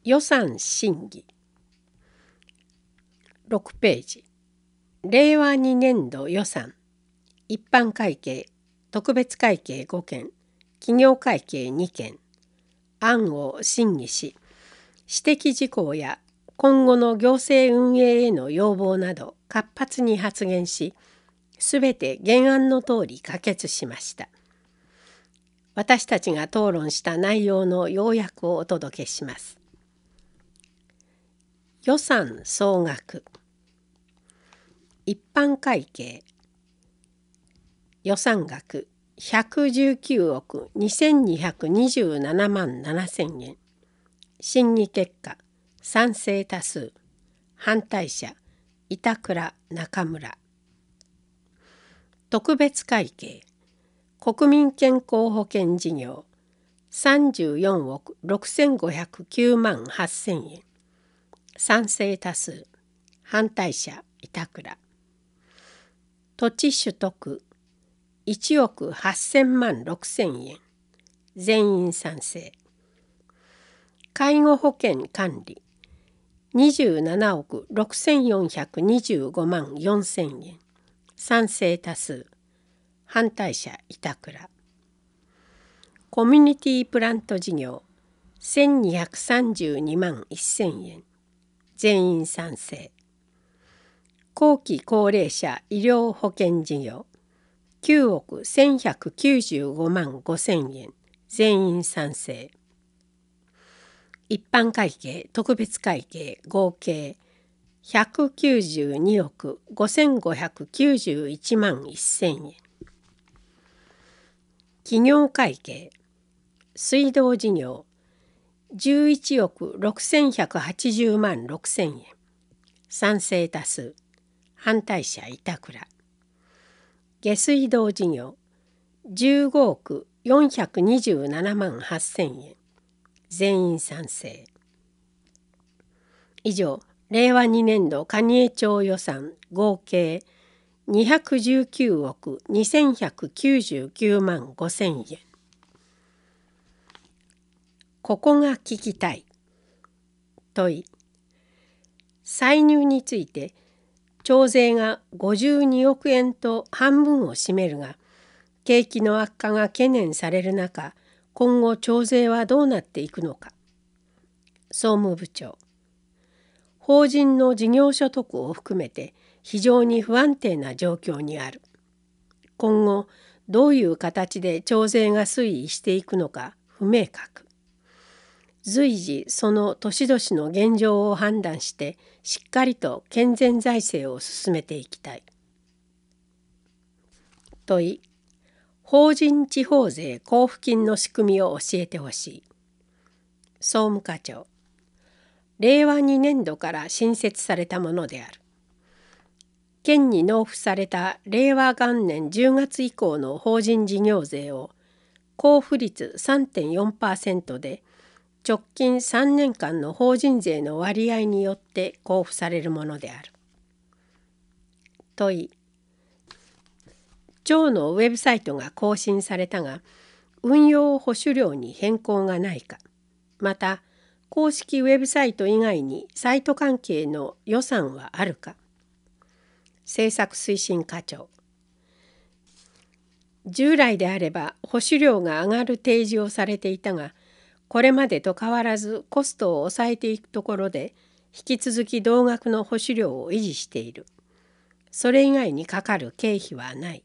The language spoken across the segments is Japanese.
予算審議6ページ。令和2年度予算、一般会計、特別会計5件、企業会計2件、案を審議し、指摘事項や今後の行政運営への要望など活発に発言し、すべて原案の通り可決しました。私たちが討論した内容の要約をお届けします。予算総額、一般会計、予算額119億2227万7000円。審議結果、賛成多数。反対者、板倉、中村。特別会計、国民健康保険事業34億6509万8000円。賛成多数。反対者、板倉。土地取得1億8000万6000円。全員賛成。介護保険管理27億6425万4000円。賛成多数。反対者、板倉。コミュニティプラント事業1232万1000円。全員賛成。後期高齢者医療保険事業9億1195万5000円。全員賛成。一般会計、特別会計合計192億5591万1000円。企業会計、水道事業11億6180万6000円。賛成多数。反対者、板倉。下水道事業15億427万8000円。全員賛成。以上、令和2年度蟹江町予算合計219億2199万5000円。ここが聞きたい。問い。歳入について、徴税が52億円と半分を占めるが、景気の悪化が懸念される中、今後徴税はどうなっていくのか。総務部長。法人の事業所得を含めて非常に不安定な状況にある。今後どういう形で徴税が推移していくのか不明確。随時その年々の現状を判断してしっかりと健全財政を進めていきたい。問い。法人地方税交付金の仕組みを教えてほしい。総務課長。令和2年度から新設されたものである。県に納付された令和元年10月以降の法人事業税を交付率 3.4% で直近3年間の法人税の割合によって交付されるものである。問い。町のウェブサイトが更新されたが、運用保守料に変更がないか、また公式ウェブサイト以外にサイト関係の予算はあるか。政策推進課長。従来であれば保守料が上がる提示をされていたが、これまでと変わらずコストを抑えていくところで、引き続き同額の保守料を維持している。それ以外にかかる経費はない。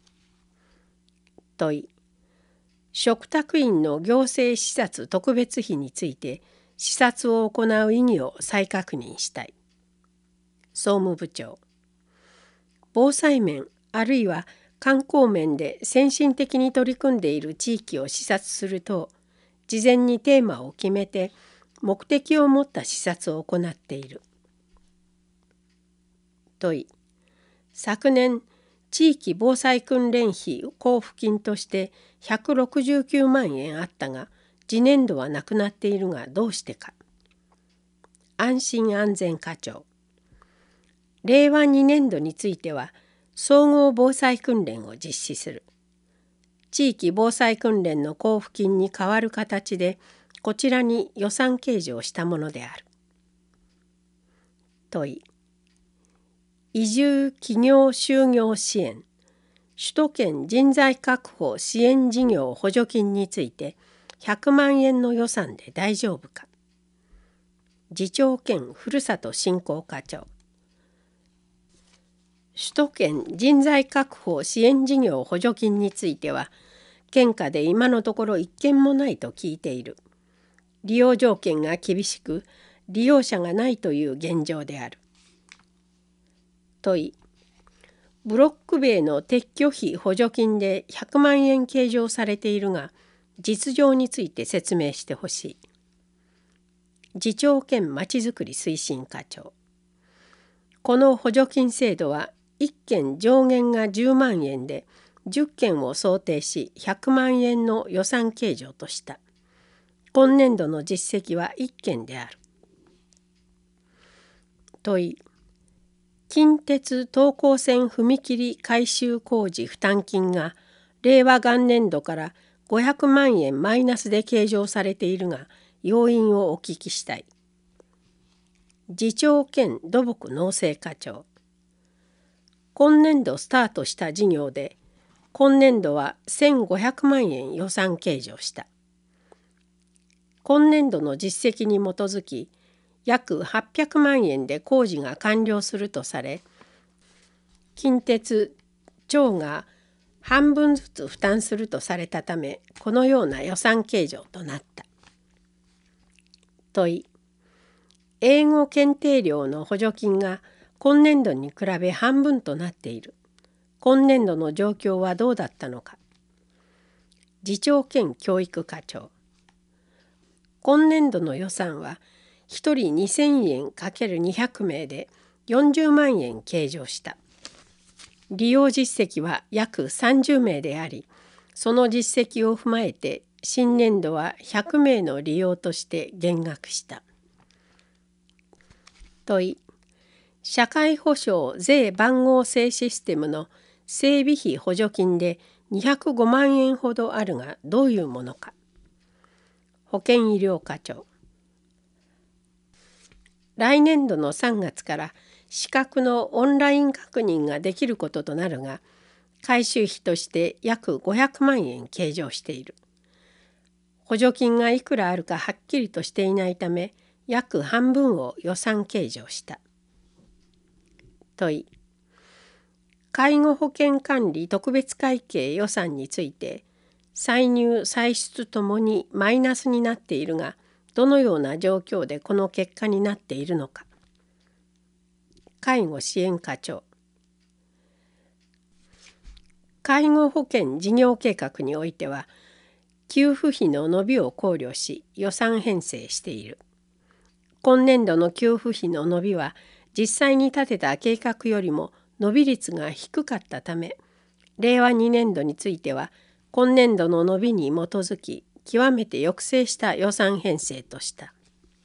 問い。嘱託員の行政視察特別費について視察を行う意義を再確認したい。総務部長。防災面あるいは観光面で先進的に取り組んでいる地域を視察すると、事前にテーマを決めて目的を持った視察を行っている。問い。昨年地域防災訓練費交付金として169万円あったが、次年度はなくなっているがどうしてか。安心安全課長。令和2年度については総合防災訓練を実施する。地域防災訓練の交付金に代わる形でこちらに予算計上したものである。問い。移住企業就業支援首都圏人材確保支援事業補助金について100万円の予算で大丈夫か。次長兼ふるさと振興課長。首都圏人材確保支援事業補助金については県下で今のところ一件もないと聞いている。利用条件が厳しく利用者がないという現状である。問い。ブロック塀の撤去費補助金で100万円計上されているが実情について説明してほしい。次長兼まちづくり推進課長。この補助金制度は1件上限が10万円で10件を想定し100万円の予算計上とした。今年度の実績は1件である。問い。近鉄東高線踏切改修工事負担金が令和元年度から500万円マイナスで計上されているが要因をお聞きしたい。次長兼土木農政課長。今年度スタートした事業で今年度は1500万円予算計上した。今年度の実績に基づき約800万円で工事が完了するとされ、近鉄庁が半分ずつ負担するとされたため、このような予算計上となった。問い。英語検定料の補助金が今年度に比べ半分となっている。今年度の状況はどうだったのか。次長兼教育課長。今年度の予算は1人2000円 ×200 名で40万円計上した。利用実績は約30名であり、その実績を踏まえて新年度は100名の利用として減額した。問い。社会保障税番号制システムの整備費補助金で205万円ほどあるがどういうものか。保健医療課長。来年度の3月から資格のオンライン確認ができることとなるが、改修費として約500万円計上している。補助金がいくらあるかはっきりとしていないため、約半分を予算計上した。問い。介護保険管理特別会計予算について、歳入歳出ともにマイナスになっているが、どのような状況でこの結果になっているのか。介護支援課長。介護保険事業計画においては、給付費の伸びを考慮し予算編成している。今年度の給付費の伸びは、実際に立てた計画よりも伸び率が低かったため、令和2年度については、今年度の伸びに基づき、極めて抑制した予算編成とした。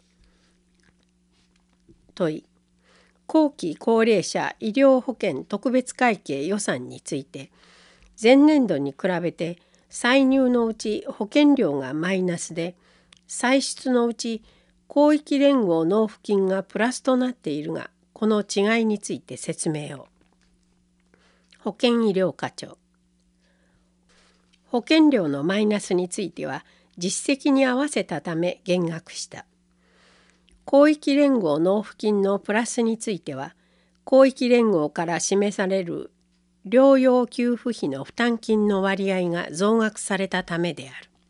問い。後期高齢者医療保険特別会計予算について、前年度に比べて歳入のうち保険料がマイナスで、歳出のうち広域連合納付金がプラスとなっているが、この違いについて説明を。保険医療課長。保険料のマイナスについては実績に合わせたため減額した。広域連合納付金のプラスについては、広域連合から示される療養給付費の負担金の割合が増額されたためである。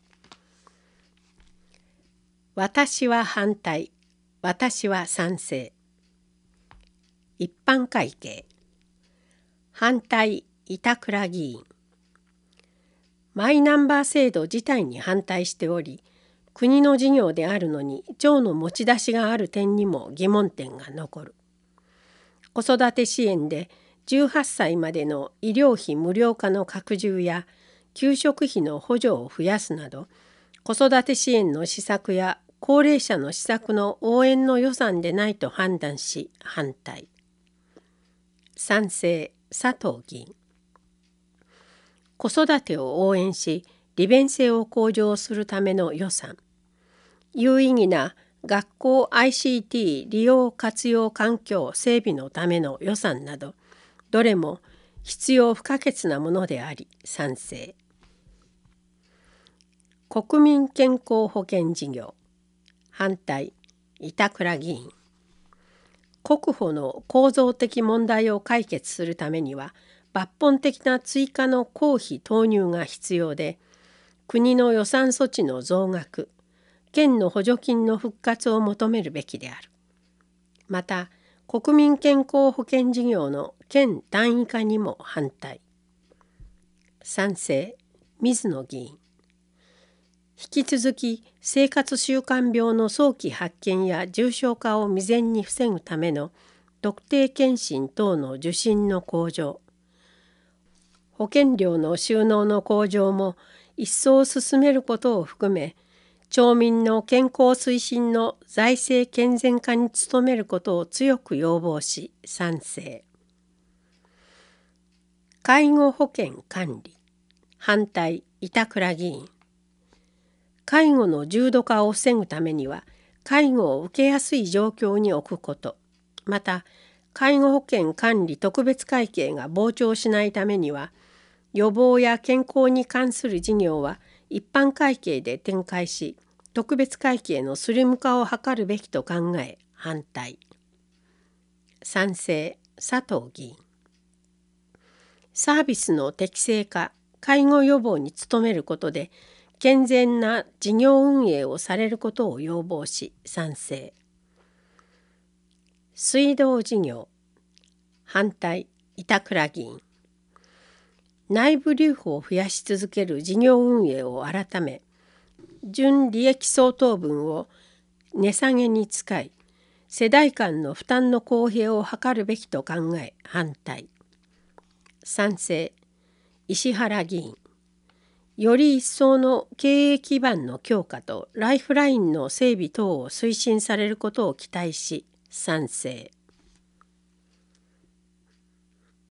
私は反対、私は賛成。一般会計。反対、板倉議員。マイナンバー制度自体に反対しており、国の事業であるのに庁の持ち出しがある点にも疑問点が残る。子育て支援で18歳までの医療費無料化の拡充や給食費の補助を増やすなど、子育て支援の施策や高齢者の施策の応援の予算でないと判断し反対。賛成、佐藤議員。子育てを応援し利便性を向上するための予算。 有意義な学校 ICT 利用活用環境整備のための予算など、どれも必要不可欠なものであり賛成。国民健康保険事業、反対、板倉議員。国保の構造的問題を解決するためには、抜本的な追加の公費投入が必要で、国の予算措置の増額、県の補助金の復活を求めるべきである。また、国民健康保険事業の県単位化にも反対。賛成、水野議員。引き続き生活習慣病の早期発見や重症化を未然に防ぐための特定健診等の受診の向上、保険料の収納の向上も一層進めることを含め、町民の健康推進の財政健全化に努めることを強く要望し賛成。介護保険管理、反対、板倉議員。介護の重度化を防ぐためには、介護を受けやすい状況に置くこと、また介護保険管理特別会計が膨張しないためには、予防や健康に関する事業は一般会計で展開し、特別会計のスリム化を図るべきと考え反対。賛成、佐藤議員。サービスの適正化、介護予防に努めることで健全な事業運営をされることを要望し賛成。水道事業、反対、板倉議員。内部留保を増やし続ける事業運営を改め、純利益相当分を値下げに使い、世代間の負担の公平を図るべきと考え反対。賛成、石原議員。より一層の経営基盤の強化とライフラインの整備等を推進されることを期待し賛成。